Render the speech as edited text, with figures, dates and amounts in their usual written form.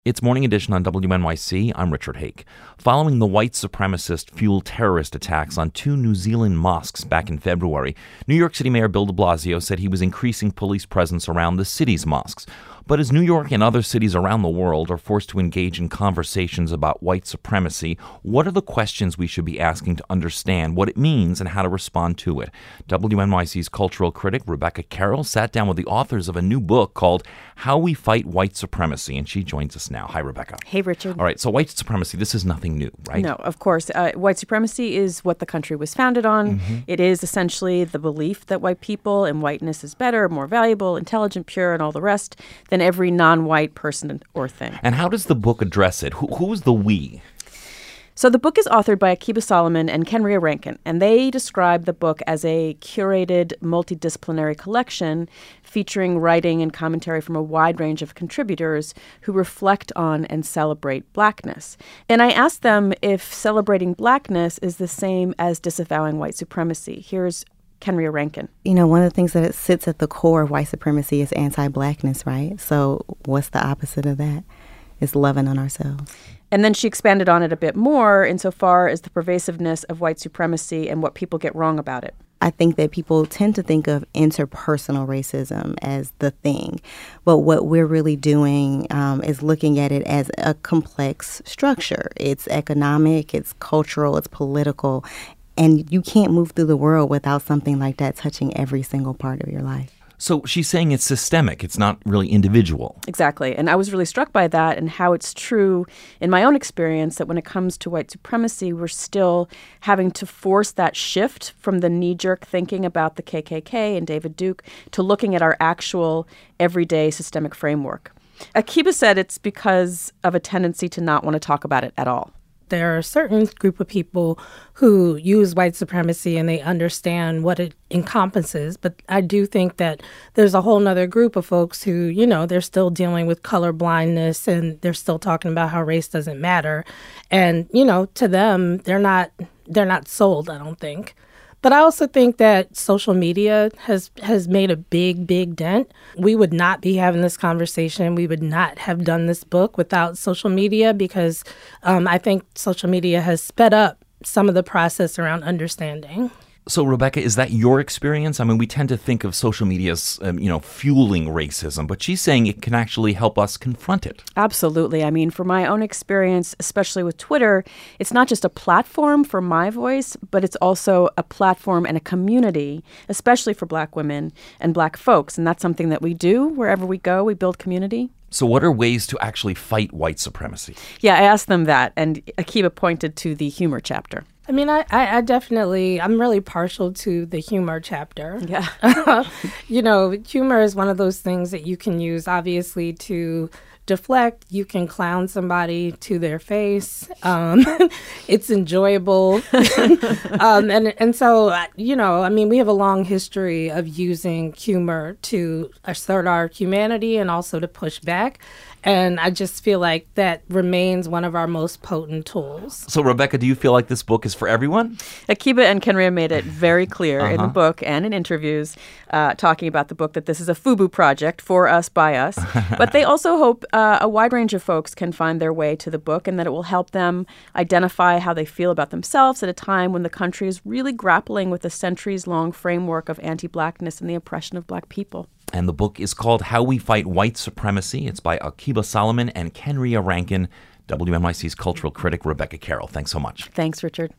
It's Morning Edition on WNYC. I'm Richard Hake. Following the white supremacist-fueled terrorist attacks on two New Zealand mosques back in February, New York City Mayor Bill de Blasio said he was increasing police presence around the city's mosques. But as New York and other cities around the world are forced to engage in conversations about white supremacy, what are the questions we should be asking to understand what it means and how to respond to it? WNYC's cultural critic, Rebecca Carroll, sat down with the authors of a new book called How We Fight White Supremacy, and she joins us now. Hi, Rebecca. Hey, Richard. All right, so white supremacy, this is nothing new, right? No, of course. White supremacy is what the country was founded on. Mm-hmm. It is essentially the belief that white people and whiteness is better, more valuable, intelligent, pure, and all the rest than every non-white person or thing. And how does the book address it? Who is the we? So the book is authored by Akiba Solomon and Kenria Rankin, and they describe the book as a curated, multidisciplinary collection featuring writing and commentary from a wide range of contributors who reflect on and celebrate Blackness. And I asked them if celebrating Blackness is the same as disavowing white supremacy. Here's Kenria Rankin. You know, one of the things that sits at the core of white supremacy is anti-Blackness, right? So what's the opposite of that? It's loving on ourselves. And then she expanded on it a bit more insofar as the pervasiveness of white supremacy and what people get wrong about it. I think that people tend to think of interpersonal racism as the thing. But what we're really doing is looking at it as a complex structure. It's economic, it's cultural, it's political. And you can't move through the world without something like that touching every single part of your life. So she's saying it's systemic. It's not really individual. Exactly. And I was really struck by that and how it's true in my own experience that when it comes to white supremacy, we're still having to force that shift from the knee-jerk thinking about the KKK and David Duke to looking at our actual everyday systemic framework. Akiba said it's because of a tendency to not want to talk about it at all. There are a certain group of people who use white supremacy and they understand what it encompasses. But I do think that there's a whole nother group of folks who, you know, they're still dealing with color blindness and they're still talking about how race doesn't matter. And, you know, to them, they're not sold, I don't think. But I also think that social media has made a big dent. We would not be having this conversation. We would not have done this book without social media because I think social media has sped up some of the process around understanding. So, Rebecca, is that your experience? I mean, we tend to think of social media as, fueling racism, but she's saying it can actually help us confront it. Absolutely. I mean, for my own experience, especially with Twitter, it's not just a platform for my voice, but it's also a platform and a community, especially for Black women and Black folks. And that's something that we do wherever we go. We build community. So what are ways to actually fight white supremacy? Yeah, I asked them that, and Akiba pointed to the humor chapter. I mean, I definitely, I'm really partial to the humor chapter. Yeah. You know, humor is one of those things that you can use, obviously, to deflect. You can clown somebody to their face. It's enjoyable. And so, you know, I mean, we have a long history of using humor to assert our humanity and also to push back. And I just feel like that remains one of our most potent tools. So, Rebecca, do you feel like this book is for everyone? Akiba and Kenria made it very clear in the book and in interviews talking about the book that this is a FUBU project for us, by us. But they also hope a wide range of folks can find their way to the book and that it will help them identify how they feel about themselves at a time when the country is really grappling with a centuries-long framework of anti-Blackness and the oppression of Black people. And the book is called How We Fight White Supremacy. It's by Akiba Solomon and Kenria Rankin. WNYC's cultural critic, Rebecca Carroll. Thanks so much. Thanks, Richard.